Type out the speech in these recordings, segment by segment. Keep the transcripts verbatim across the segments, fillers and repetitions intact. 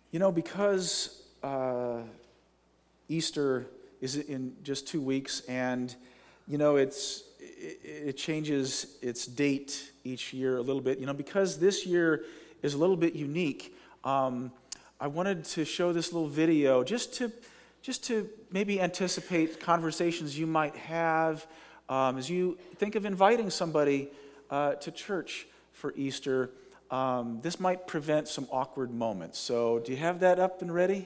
You know, because uh, Easter is in just two weeks, and you know it's it, it changes its date each year a little bit. You know, because this year is a little bit unique. Um, I wanted to show this little video just to just to maybe anticipate conversations you might have um, as you think of inviting somebody uh, to church for Easter. Um, this might prevent some awkward moments. So, do you have that up and ready?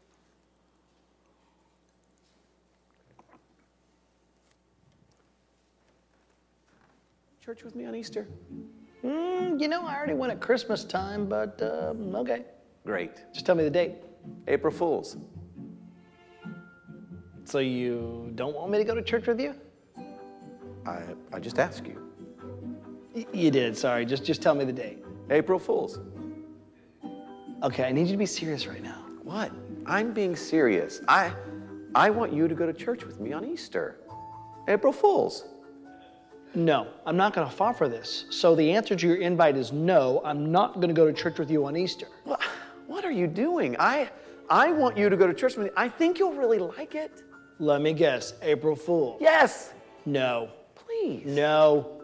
Church with me on Easter? Mm, you know, I already went at Christmas time, but um, okay. Great. Just tell me the date. April Fools. So you don't want me to go to church with you? I I just asked you. Y- you did, sorry. Just, just tell me the date. April Fools. Okay, I need you to be serious right now. What? I'm being serious. I I want you to go to church with me on Easter. April Fools. No, I'm not going to fall for this. So the answer to your invite is no, I'm not going to go to church with you on Easter. What, what are you doing? I I want you to go to church with me. I think you'll really like it. Let me guess, April Fool. Yes. No. Please. No.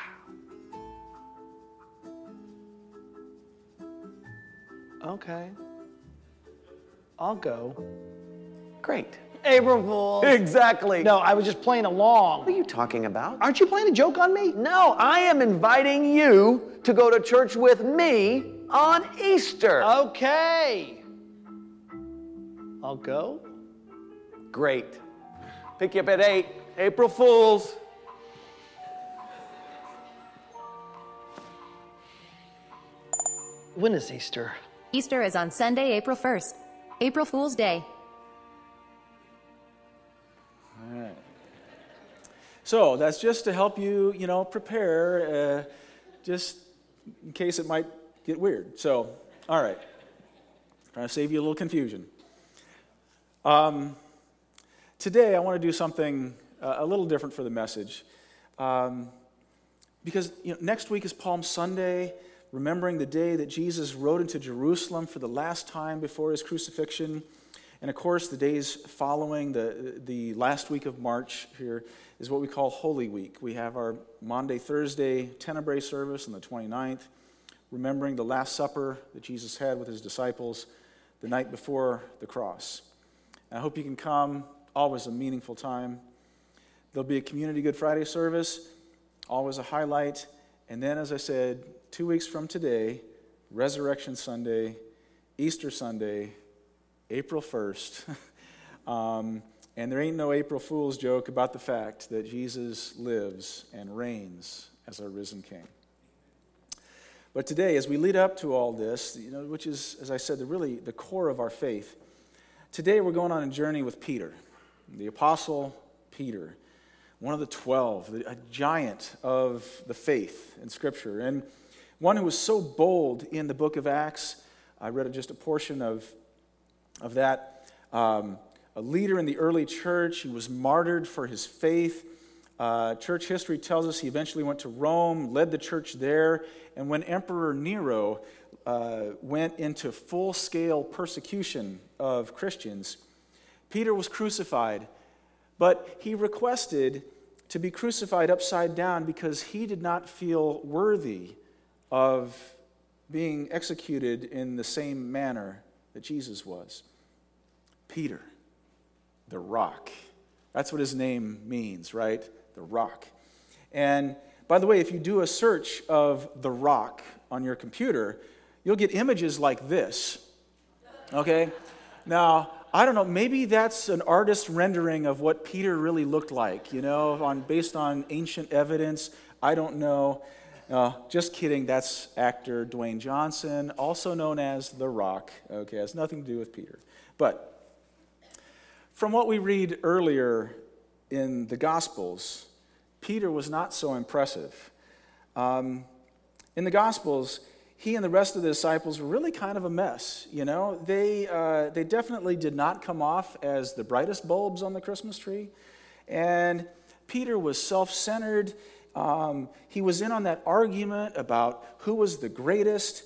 Okay. I'll go. Great. April Fool. Exactly. No, I was just playing along. What are you talking about? Aren't you playing a joke on me? No, I am inviting you to go to church with me on Easter. Okay. I'll go. Great. Pick you up at eight. April Fools. When is Easter? Easter is on Sunday, April first. April Fool's Day. All right. So that's just to help you, you know, prepare, uh, just in case it might get weird. So, all right. Trying to save you a little confusion. Um, today I want to do something uh, a little different for the message. Um, because you know, next week is Palm Sunday, remembering the day that Jesus rode into Jerusalem for the last time before his crucifixion. And of course, the days following the, the last week of March here is what we call Holy Week. We have our Maundy, Thursday Tenebrae service on the twenty-ninth, remembering the Last Supper that Jesus had with his disciples the night before the cross. And I hope you can come. Always a meaningful time. There'll be a Community Good Friday service, always a highlight. And then, as I said, two weeks from today, Resurrection Sunday, Easter Sunday, April first. um, and there ain't no April Fool's joke about the fact that Jesus lives and reigns as our risen King. But today, as we lead up to all this, you know, which is, as I said, the really the core of our faith, today we're going on a journey with Peter, the Apostle Peter, one of the twelve, a giant of the faith in Scripture, and one who was so bold in the book of Acts. I read just a portion of, of that. Um, a leader in the early church. He was martyred for his faith. Uh, church history tells us he eventually went to Rome, led the church there, and when Emperor Nero uh, went into full-scale persecution of Christians, Peter was crucified, but he requested to be crucified upside down because he did not feel worthy of being executed in the same manner that Jesus was. Peter, the rock. That's what his name means, right? The rock. And by the way, if you do a search of the rock on your computer, you'll get images like this. Okay? Now, I don't know, maybe that's an artist rendering of what Peter really looked like, you know, on based on ancient evidence. I don't know. Uh, just kidding, that's actor Dwayne Johnson, also known as The Rock. Okay, has nothing to do with Peter. But from what we read earlier in the Gospels, Peter was not so impressive. Um, in the Gospels, he and the rest of the disciples were really kind of a mess. You know, they uh, they definitely did not come off as the brightest bulbs on the Christmas tree. And Peter was self-centered. Um, he was in on that argument about who was the greatest.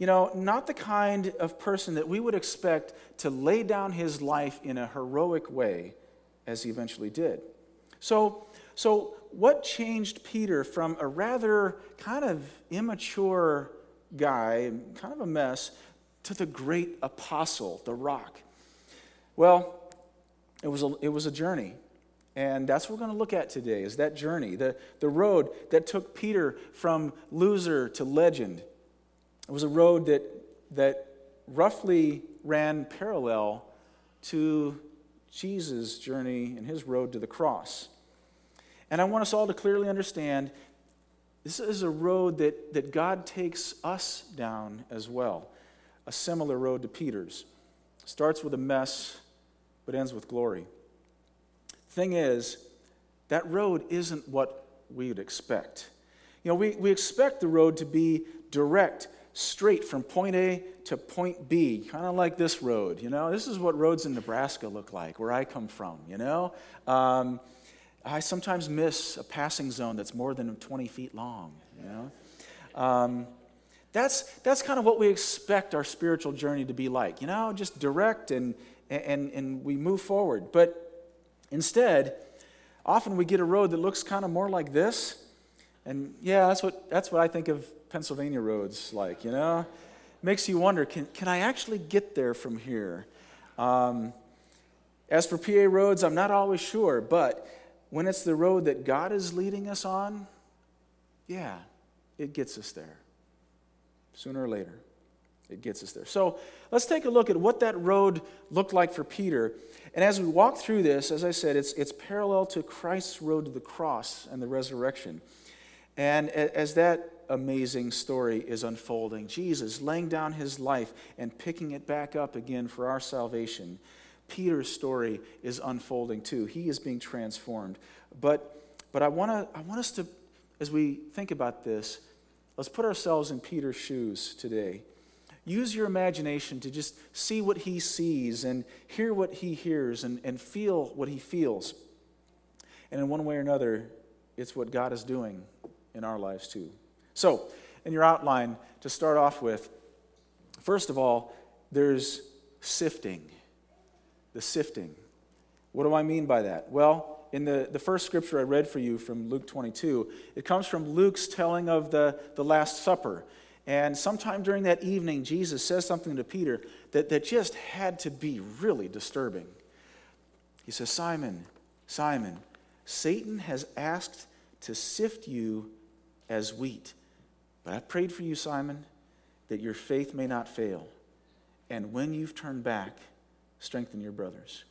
You know, not the kind of person that we would expect to lay down his life in a heroic way as he eventually did. So, so what changed Peter from a rather kind of immature guy, kind of a mess, to the great apostle, the rock? Well, it was a, it was a journey. And that's what we're going to look at today, is that journey, the, the road that took Peter from loser to legend. It was a road that, that roughly ran parallel to Jesus' journey and his road to the cross. And I want us all to clearly understand this is a road that, that God takes us down as well, a similar road to Peter's. Starts with a mess, but ends with glory. Thing is, that road isn't what we would expect. You know, we, we expect the road to be direct, straight from point A to point B, kind of like this road. You know, this is what roads in Nebraska look like, where I come from, you know. Um, I sometimes miss a passing zone that's more than twenty feet long, you know. Um, that's that's kind of what we expect our spiritual journey to be like, you know, just direct and and and we move forward. But instead, often we get a road that looks kind of more like this. And yeah, that's what that's what I think of Pennsylvania roads like, you know. Makes you wonder, can can I actually get there from here? Um, as for P A roads, I'm not always sure, but when it's the road that God is leading us on, yeah, it gets us there. Sooner or later, it gets us there. So let's take a look at what that road looked like for Peter. And as we walk through this, as I said, it's, it's parallel to Christ's road to the cross and the resurrection. And as that amazing story is unfolding, Jesus laying down his life and picking it back up again for our salvation, Peter's story is unfolding too. He is being transformed. But but I want to I want us to, as we think about this, let's put ourselves in Peter's shoes today. Use your imagination to just see what he sees and hear what he hears and, and feel what he feels. And in one way or another, it's what God is doing in our lives too. So, in your outline, to start off with, first of all, there's sifting. The sifting. What do I mean by that? Well, in the, the first scripture I read for you from Luke twenty-two, it comes from Luke's telling of the, the Last Supper. And sometime during that evening, Jesus says something to Peter that, that just had to be really disturbing. He says, Simon, Simon, Satan has asked to sift you as wheat. But I prayed for you, Simon, that your faith may not fail. And when you've turned back, strengthen your brothers.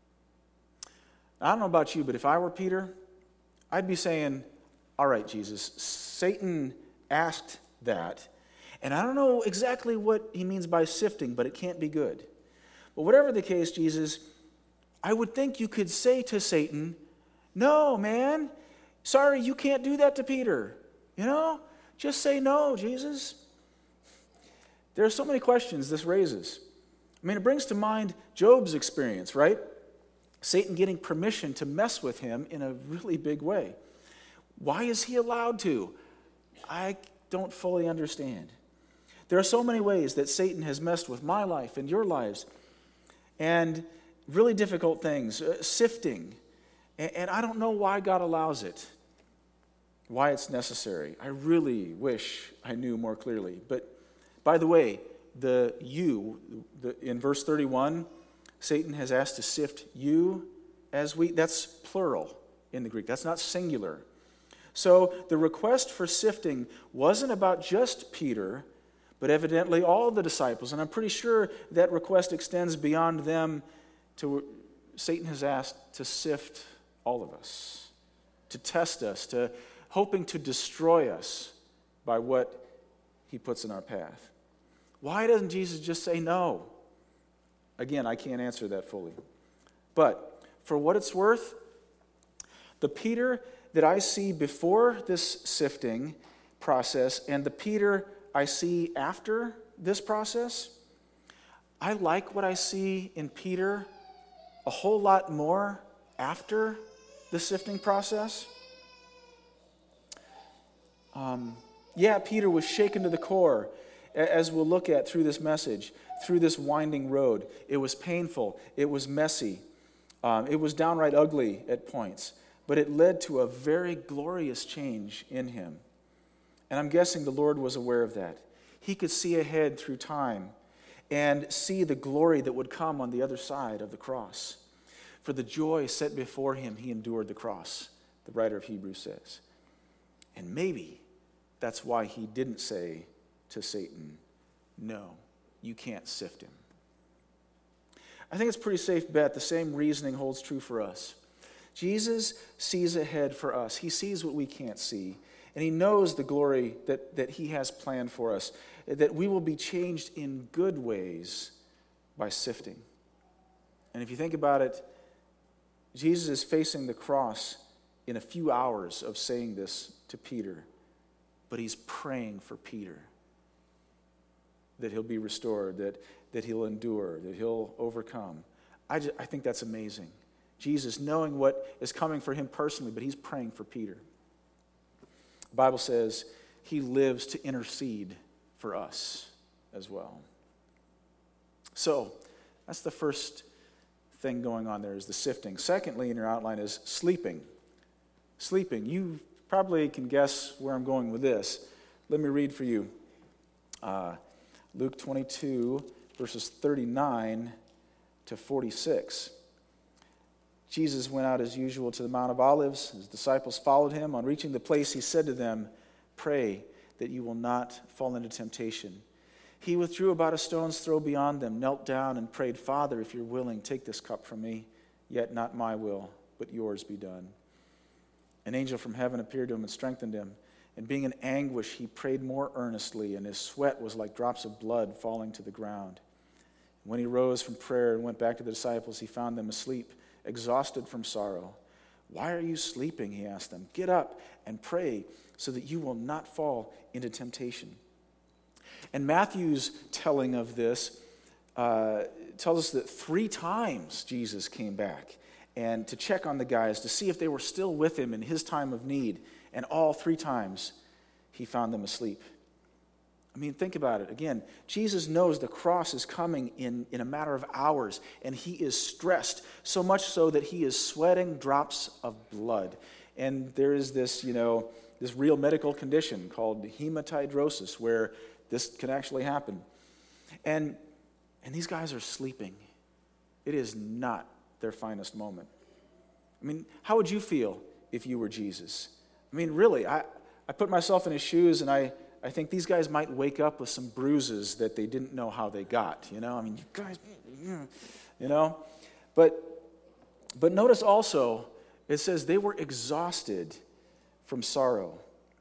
I don't know about you, but if I were Peter, I'd be saying, all right, Jesus, Satan asked that. And I don't know exactly what he means by sifting, but it can't be good. But whatever the case, Jesus, I would think you could say to Satan, no, man, sorry, you can't do that to Peter. You know, just say no, Jesus. There are so many questions this raises. I mean, it brings to mind Job's experience, right? Satan getting permission to mess with him in a really big way. Why is he allowed to? I don't fully understand. There are so many ways that Satan has messed with my life and your lives, and really difficult things, uh, sifting. And, and I don't know why God allows it, why it's necessary. I really wish I knew more clearly. But by the way, the you, the, in verse thirty-one, Satan has asked to sift you as wheat. That's plural in the Greek. That's not singular. So the request for sifting wasn't about just Peter, but evidently all the disciples. And I'm pretty sure that request extends beyond them to Satan has asked to sift all of us, to test us, to hoping to destroy us by what he puts in our path. Why doesn't Jesus just say no? Again, I can't answer that fully. But for what it's worth, the Peter that I see before this sifting process and the Peter I see after this process, I like what I see in Peter a whole lot more after the sifting process. Um, yeah, Peter was shaken to the core, A- As we'll look at through this message, through this winding road, it was painful, it was messy, um, it was downright ugly at points, but it led to a very glorious change in him. And I'm guessing the Lord was aware of that. He could see ahead through time and see the glory that would come on the other side of the cross. For the joy set before him, he endured the cross, the writer of Hebrews says. And maybe that's why he didn't say to Satan, no, you can't sift him. I think it's a pretty safe bet the same reasoning holds true for us. Jesus sees ahead for us. He sees what we can't see. And he knows the glory that, that he has planned for us, that we will be changed in good ways by sifting. And if you think about it, Jesus is facing the cross in a few hours of saying this to Peter, but he's praying for Peter that he'll be restored, that, that he'll endure, that he'll overcome. I, just, I think that's amazing. Jesus knowing what is coming for him personally, but he's praying for Peter. The Bible says he lives to intercede for us as well. So that's the first thing going on there, is the sifting. Secondly, in your outline, is sleeping. Sleeping. You probably can guess where I'm going with this. Let me read for you. Uh, Luke twenty-two, verses thirty-nine to forty-six. Jesus went out as usual to the Mount of Olives. His disciples followed him. On reaching the place, he said to them, "Pray that you will not fall into temptation." He withdrew about a stone's throw beyond them, knelt down and prayed, "Father, if you're willing, take this cup from me, yet not my will, but yours be done." An angel from heaven appeared to him and strengthened him. And being in anguish, he prayed more earnestly, and his sweat was like drops of blood falling to the ground. When he rose from prayer and went back to the disciples, he found them asleep, exhausted from sorrow. "Why are you sleeping?" he asked them. "Get up and pray so that you will not fall into temptation." And Matthew's telling of this uh, tells us that three times Jesus came back and to check on the guys to see if they were still with him in his time of need. And all three times he found them asleep. I mean, think about it. Again, Jesus knows the cross is coming in, in a matter of hours, and he is stressed, so much so that he is sweating drops of blood. And there is this, you know, this real medical condition called hematidrosis, where this can actually happen. And, and these guys are sleeping. It is not their finest moment. I mean, how would you feel if you were Jesus? I mean, really, I, I put myself in his shoes, and I, I think these guys might wake up with some bruises that they didn't know how they got, you know? I mean, you guys, you know? But, but notice also, it says they were exhausted from sorrow.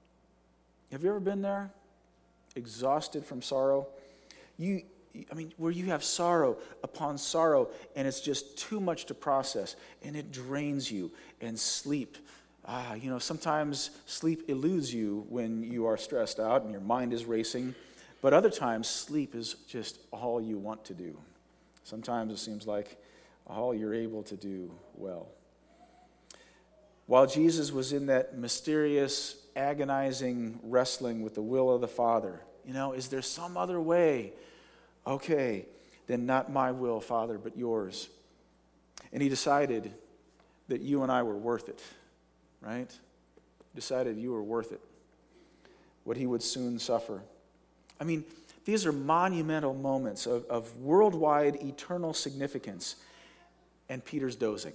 Have you ever been there? Exhausted from sorrow? You, I mean, where you have sorrow upon sorrow, and it's just too much to process, and it drains you, and sleep. Ah, you know, sometimes sleep eludes you when you are stressed out and your mind is racing, but other times sleep is just all you want to do. Sometimes it seems like all you're able to do well. While Jesus was in that mysterious, agonizing wrestling with the will of the Father, you know, is there some other way? Okay, then not my will, Father, but yours. And he decided that you and I were worth it. Right? Decided you were worth it. What he would soon suffer. I mean, these are monumental moments of, of worldwide eternal significance. And Peter's dozing.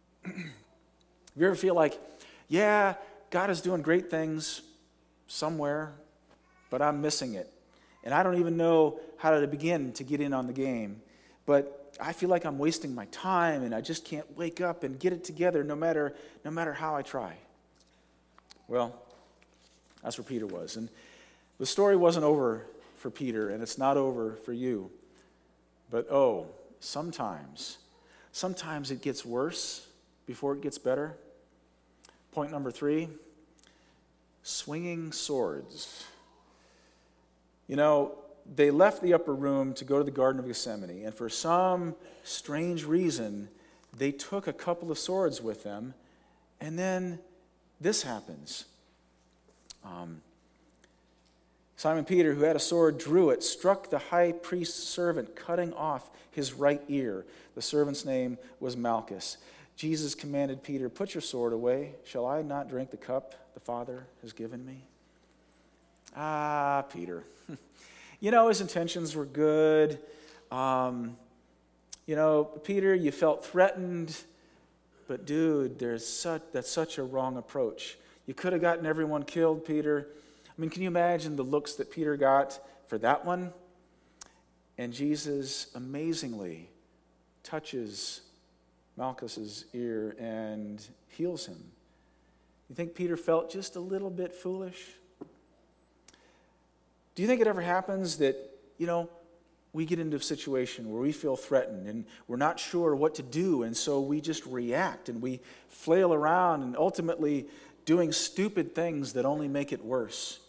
You ever feel like, yeah, God is doing great things somewhere, but I'm missing it. And I don't even know how to begin to get in on the game. But I feel like I'm wasting my time, and I just can't wake up and get it together no matter no matter how I try. Well, that's where Peter was. And the story wasn't over for Peter, and it's not over for you. But oh, sometimes, sometimes it gets worse before it gets better. Point number three, swinging swords. You know, they left the upper room to go to the Garden of Gethsemane, and for some strange reason, they took a couple of swords with them, and then this happens. Um, Simon Peter, who had a sword, drew it, struck the high priest's servant, cutting off his right ear. The servant's name was Malchus. Jesus commanded Peter, "Put your sword away. Shall I not drink the cup the Father has given me?" Ah, Peter. You know, his intentions were good. Um, you know, Peter, you felt threatened. But dude, there's such, that's such a wrong approach. You could have gotten everyone killed, Peter. I mean, can you imagine the looks that Peter got for that one? And Jesus amazingly touches Malchus's ear and heals him. You think Peter felt just a little bit foolish? Do you think it ever happens that, you know, we get into a situation where we feel threatened and we're not sure what to do, and so we just react and we flail around and ultimately doing stupid things that only make it worse?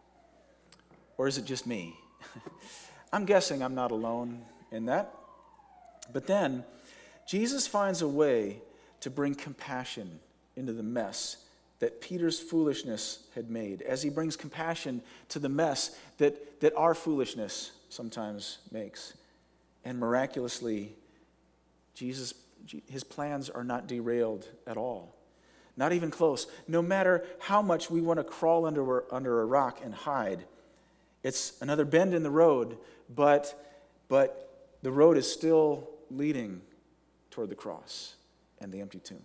Or is it just me? I'm guessing I'm not alone in that. But then, Jesus finds a way to bring compassion into the mess that Peter's foolishness had made, as he brings compassion to the mess that, that our foolishness sometimes makes. And miraculously, Jesus, his plans are not derailed at all. Not even close. No matter how much we want to crawl under, under a rock and hide, it's another bend in the road, but, but the road is still leading toward the cross and the empty tomb.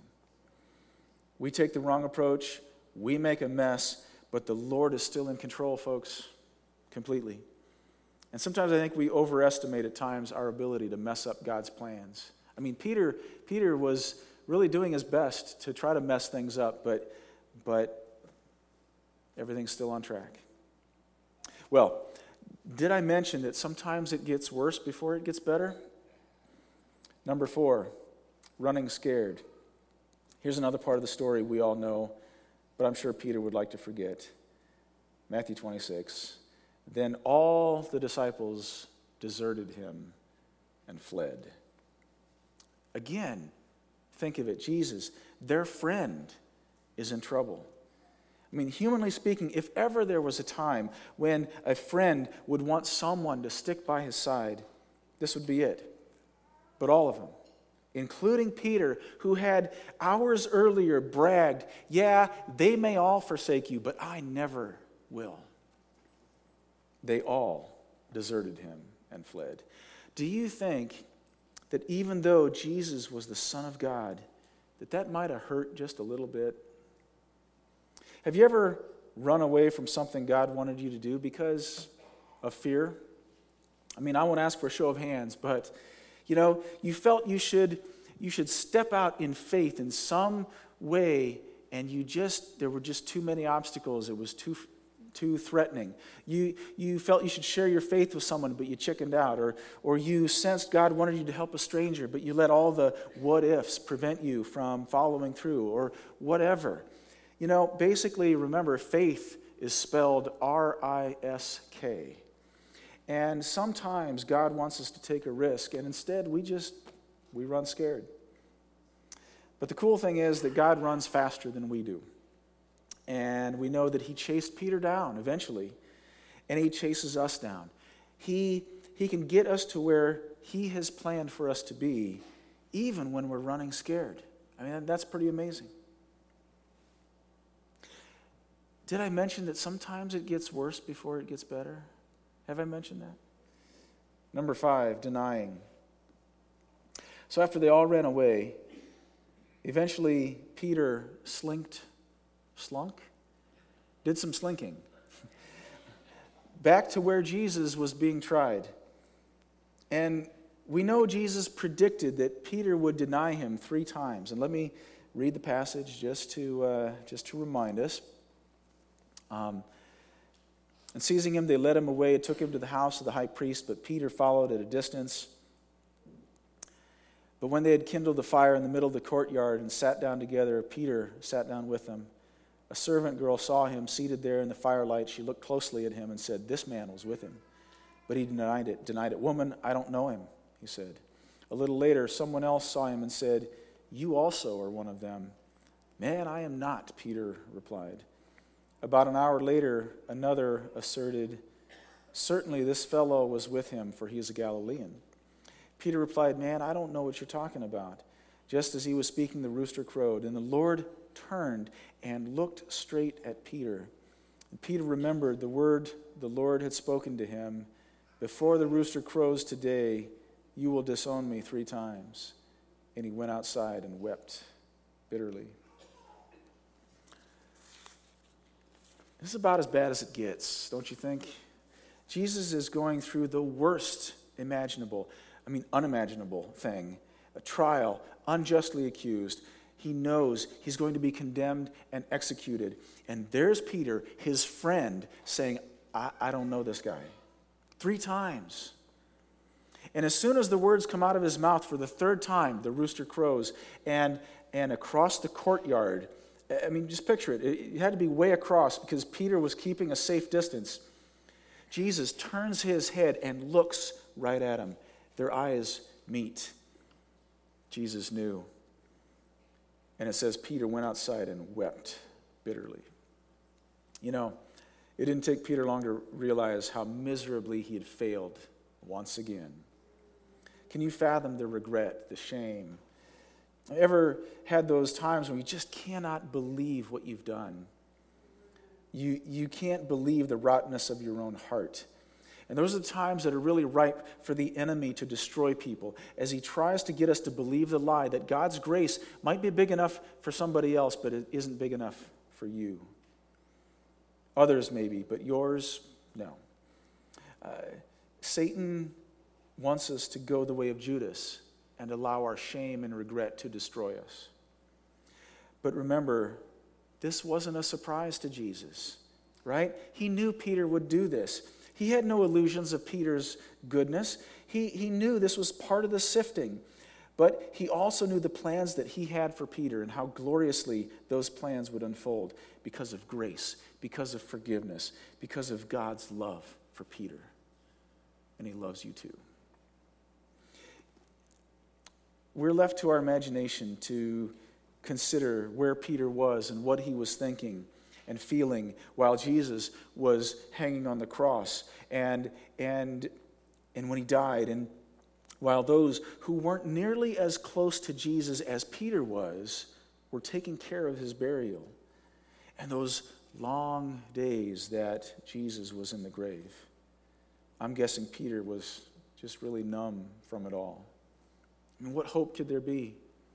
We take the wrong approach, we make a mess, but the Lord is still in control, folks, completely. And sometimes I think we overestimate at times our ability to mess up God's plans. I mean, Peter, Peter was really doing his best to try to mess things up, but, but everything's still on track. Well, did I mention that sometimes it gets worse before it gets better? Number four, running scared. Here's another part of the story we all know, but I'm sure Peter would like to forget. Matthew twenty-six. Then all the disciples deserted him and fled. Again, think of it. Jesus, their friend, is in trouble. I mean, humanly speaking, if ever there was a time when a friend would want someone to stick by his side, this would be it. But all of them, including Peter, who had hours earlier bragged, "Yeah, they may all forsake you, but I never will." They all deserted him and fled. Do you think that even though Jesus was the Son of God, that that might have hurt just a little bit? Have you ever run away from something God wanted you to do because of fear? I mean, I won't ask for a show of hands, but you know, you felt you should you should step out in faith in some way, and you just there were just too many obstacles. It was too too threatening. You you felt you should share your faith with someone, but you chickened out, or or you sensed God wanted you to help a stranger, but you let all the what ifs prevent you from following through, or whatever. You know, basically, remember, faith is spelled R I S K. And sometimes God wants us to take a risk, and instead we just, we run scared. But the cool thing is that God runs faster than we do. And we know that he chased Peter down eventually, and he chases us down. He, he can get us to where he has planned for us to be, even when we're running scared. I mean, that's pretty amazing. Did I mention that sometimes it gets worse before it gets better? Have I mentioned that? Number five, denying. So after they all ran away, eventually Peter slinked, slunk? Did some slinking. Back to where Jesus was being tried. And we know Jesus predicted that Peter would deny him three times. And let me read the passage just to, uh, just to remind us. Um, and seizing him, they led him away and took him to the house of the high priest, but Peter followed at a distance. But when they had kindled the fire in the middle of the courtyard and sat down together, Peter sat down with them. A servant girl saw him seated there in the firelight. She looked closely at him and said, "This man was with him." But he denied it. Denied it. "Woman, I don't know him," he said. A little later, someone else saw him and said, "You also are one of them." "Man, I am not," Peter replied. About an hour later, another asserted, Certainly this fellow was with him, for he is a Galilean. Peter replied, Man, I don't know what you're talking about. Just as he was speaking, the rooster crowed, and the Lord turned and looked straight at Peter. And Peter remembered the word the Lord had spoken to him, Before the rooster crows today, you will disown me three times. And he went outside and wept bitterly. This is about as bad as it gets, don't you think? Jesus is going through the worst imaginable, I mean unimaginable thing, a trial, unjustly accused. He knows he's going to be condemned and executed. And there's Peter, his friend, saying, I, I don't know this guy. Three times. And as soon as the words come out of his mouth for the third time, the rooster crows, and, and across the courtyard, I mean, just picture it. It had to be way across because Peter was keeping a safe distance. Jesus turns his head and looks right at him. Their eyes meet. Jesus knew. And it says Peter went outside and wept bitterly. You know, it didn't take Peter long to realize how miserably he had failed once again. Can you fathom the regret, the shame? Ever had those times when you just cannot believe what you've done? You, you can't believe the rottenness of your own heart. And those are the times that are really ripe for the enemy to destroy people as he tries to get us to believe the lie that God's grace might be big enough for somebody else, but it isn't big enough for you. Others maybe, but yours, no. Uh, Satan wants us to go the way of Judas and allow our shame and regret to destroy us. But remember, this wasn't a surprise to Jesus, right? He knew Peter would do this. He had no illusions of Peter's goodness. He, he knew this was part of the sifting. But he also knew the plans that he had for Peter and how gloriously those plans would unfold because of grace, because of forgiveness, because of God's love for Peter. And he loves you too. We're left to our imagination to consider where Peter was and what he was thinking and feeling while Jesus was hanging on the cross and, and, and when he died. And while those who weren't nearly as close to Jesus as Peter was were taking care of his burial. And those long days that Jesus was in the grave. I'm guessing Peter was just really numb from it all. I mean, what hope could there be?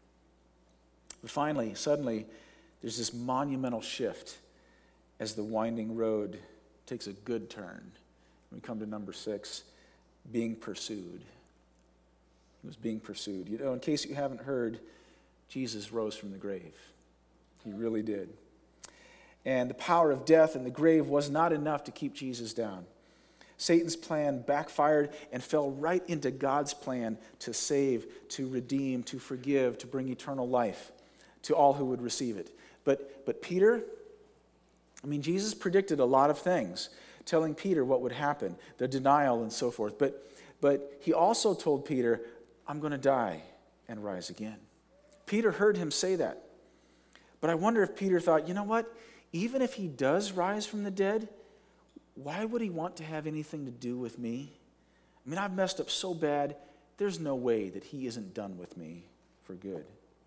But finally, suddenly, there's this monumental shift as the winding road takes a good turn. We come to number six, being pursued. He was being pursued. You know, in case you haven't heard, Jesus rose from the grave. He really did. And the power of death and the grave was not enough to keep Jesus down. Satan's plan backfired and fell right into God's plan to save, to redeem, to forgive, to bring eternal life to all who would receive it. But, but Peter, I mean, Jesus predicted a lot of things, telling Peter what would happen, the denial and so forth. But, but he also told Peter, I'm going to die and rise again. Peter heard him say that. But I wonder if Peter thought, you know what? Even if he does rise from the dead, why would he want to have anything to do with me? I mean, I've messed up so bad, there's no way that he isn't done with me for good.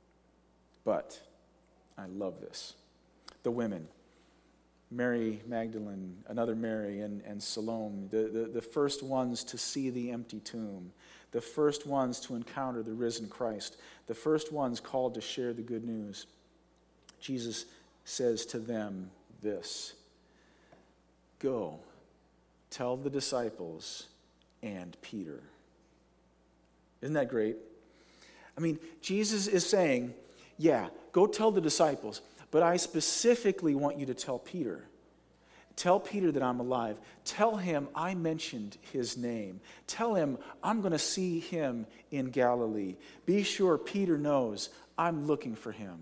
But I love this. The women, Mary Magdalene, another Mary, and, and Salome, the, the, the first ones to see the empty tomb, the first ones to encounter the risen Christ, the first ones called to share the good news. Jesus says to them this, go, tell the disciples and Peter. Isn't that great? I mean, Jesus is saying, yeah, go tell the disciples, but I specifically want you to tell Peter. Tell Peter that I'm alive. Tell him I mentioned his name. Tell him I'm going to see him in Galilee. Be sure Peter knows I'm looking for him.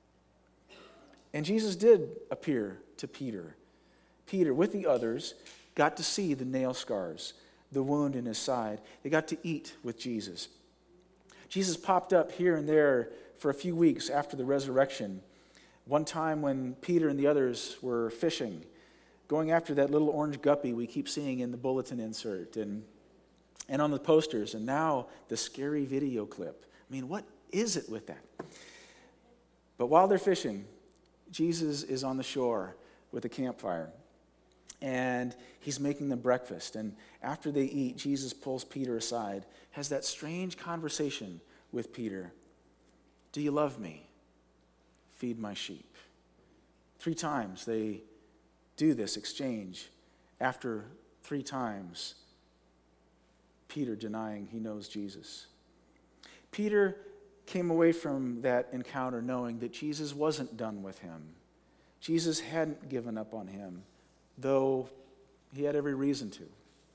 And Jesus did appear to Peter. Peter, with the others, got to see the nail scars, the wound in his side. They got to eat with Jesus. Jesus popped up here and there for a few weeks after the resurrection. One time when Peter and the others were fishing, going after that little orange guppy we keep seeing in the bulletin insert and, and on the posters, and now the scary video clip. I mean, what is it with that? But while they're fishing, Jesus is on the shore with a campfire, and he's making them breakfast. And after they eat, Jesus pulls Peter aside, has that strange conversation with Peter. Do you love me? Feed my sheep. Three times they do this exchange. After three times, Peter denying he knows Jesus. Peter came away from that encounter knowing that Jesus wasn't done with him. Jesus hadn't given up on him, though he had every reason to.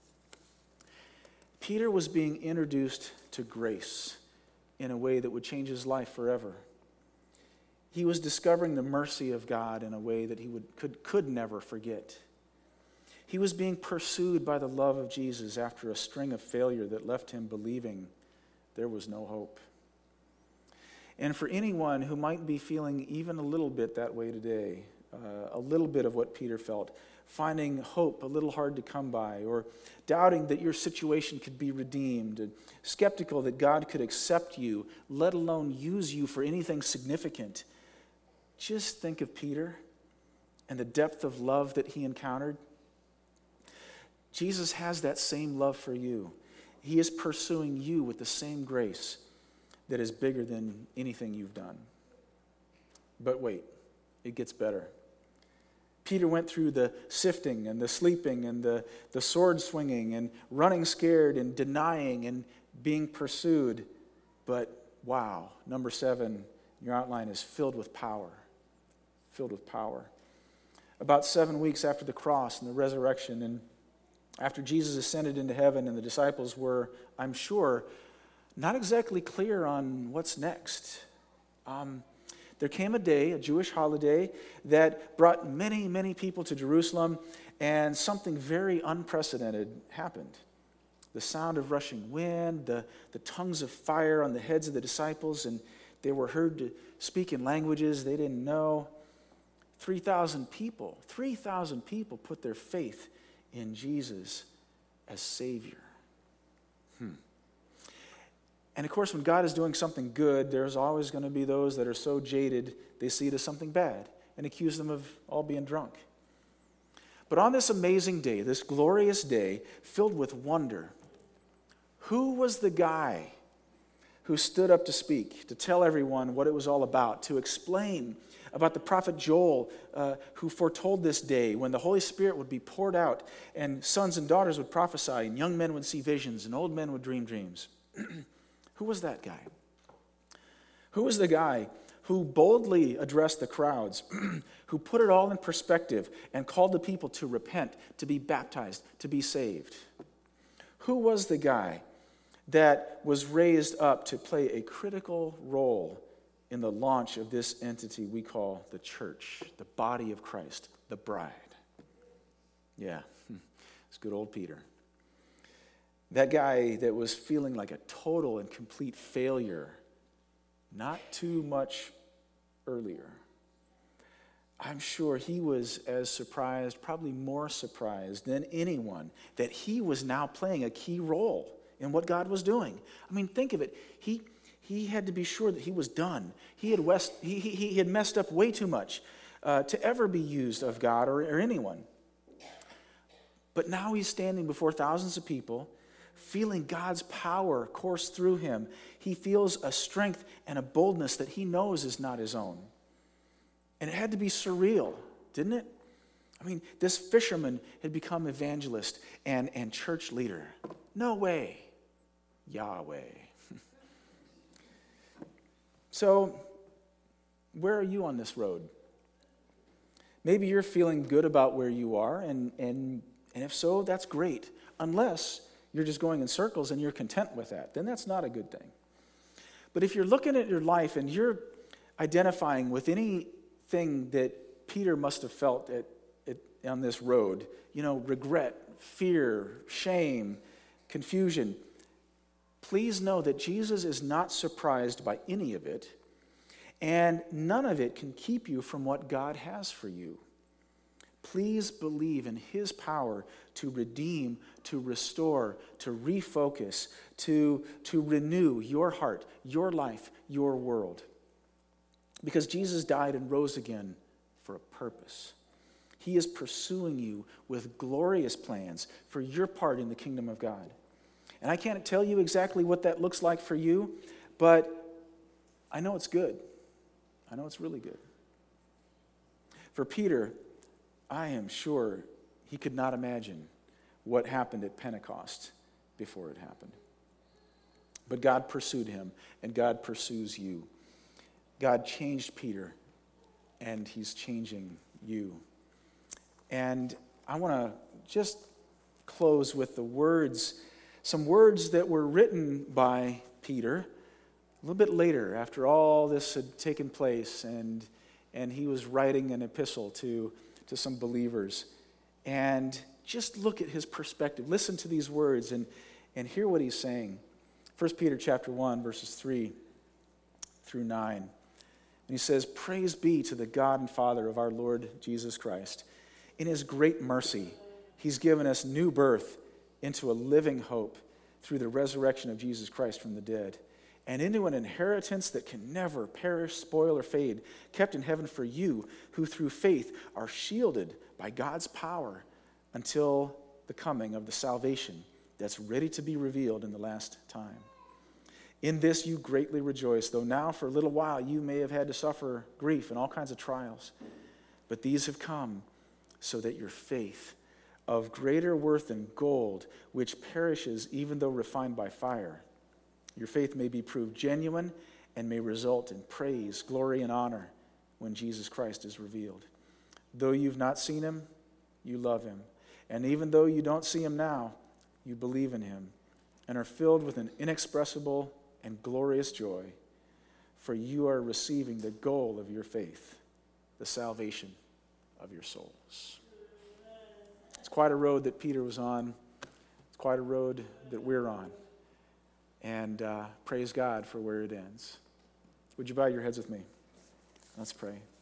Peter was being introduced to grace in a way that would change his life forever. He was discovering the mercy of God in a way that he would, could, could never forget. He was being pursued by the love of Jesus after a string of failure that left him believing there was no hope. And for anyone who might be feeling even a little bit that way today, uh, a little bit of what Peter felt, finding hope a little hard to come by, or doubting that your situation could be redeemed, and skeptical that God could accept you, let alone use you for anything significant, just think of Peter and the depth of love that he encountered. Jesus has that same love for you. He is pursuing you with the same grace that is bigger than anything you've done. But wait, it gets better. Peter went through the sifting and the sleeping and the, the sword swinging and running scared and denying and being pursued. But wow, number seven, your outline is filled with power. Filled with power. About seven weeks after the cross and the resurrection, and after Jesus ascended into heaven and the disciples were, I'm sure, not exactly clear on what's next. Um, there came a day, a Jewish holiday, that brought many, many people to Jerusalem, and something very unprecedented happened. The sound of rushing wind, the, the tongues of fire on the heads of the disciples, and they were heard to speak in languages they didn't know. three thousand people, three thousand people put their faith in Jesus as Savior. Hmm. And of course, when God is doing something good, there's always going to be those that are so jaded, they see it as something bad and accuse them of all being drunk. But on this amazing day, this glorious day, filled with wonder, who was the guy who stood up to speak, to tell everyone what it was all about, to explain about the prophet Joel, uh, who foretold this day when the Holy Spirit would be poured out and sons and daughters would prophesy and young men would see visions and old men would dream dreams? Who was that guy? Who was the guy who boldly addressed the crowds, who put it all in perspective and called the people to repent, to be baptized, to be saved? Who was the guy that was raised up to play a critical role in the launch of this entity we call the church, the body of Christ, the bride? Yeah, it's good old Peter. That guy that was feeling like a total and complete failure not too much earlier. I'm sure he was as surprised, probably more surprised than anyone, that he was now playing a key role in what God was doing. I mean, think of it. He he had to be sure that he was done. He had west, he, he, he had messed up way too much uh, to ever be used of God or, or anyone. But now he's standing before thousands of people, feeling God's power course through him. He feels a strength and a boldness that he knows is not his own. And it had to be surreal, didn't it? I mean, this fisherman had become evangelist and, and church leader. No way. Yahweh. So, where are you on this road? Maybe you're feeling good about where you are, and, and, and if so, that's great. Unless you're just going in circles and you're content with that, then that's not a good thing. But if you're looking at your life and you're identifying with anything that Peter must have felt at, at, on this road, you know, regret, fear, shame, confusion, please know that Jesus is not surprised by any of it, and none of it can keep you from what God has for you. Please believe in his power to redeem, to restore, to refocus, to, to renew your heart, your life, your world. Because Jesus died and rose again for a purpose. He is pursuing you with glorious plans for your part in the kingdom of God. And I can't tell you exactly what that looks like for you, but I know it's good. I know it's really good. For Peter, I am sure he could not imagine what happened at Pentecost before it happened. But God pursued him, and God pursues you. God changed Peter, and he's changing you. And I want to just close with the words, some words that were written by Peter a little bit later, after all this had taken place, and and he was writing an epistle to, to some believers. And just look at his perspective. Listen to these words and, and hear what he's saying. First Peter chapter one, verses three through nine. And he says, "Praise be to the God and Father of our Lord Jesus Christ. In his great mercy, he's given us new birth into a living hope through the resurrection of Jesus Christ from the dead, and into an inheritance that can never perish, spoil, or fade, kept in heaven for you, who through faith are shielded by God's power until the coming of the salvation that's ready to be revealed in the last time. In this you greatly rejoice, though now for a little while you may have had to suffer grief and all kinds of trials. But these have come so that your faith, of greater worth than gold, which perishes even though refined by fire, your faith may be proved genuine and may result in praise, glory, and honor when Jesus Christ is revealed. Though you've not seen him, you love him. And even though you don't see him now, you believe in him and are filled with an inexpressible and glorious joy, for you are receiving the goal of your faith, the salvation of your souls." It's quite a road that Peter was on. It's quite a road that we're on. And uh, praise God for where it ends. Would you bow your heads with me? Let's pray.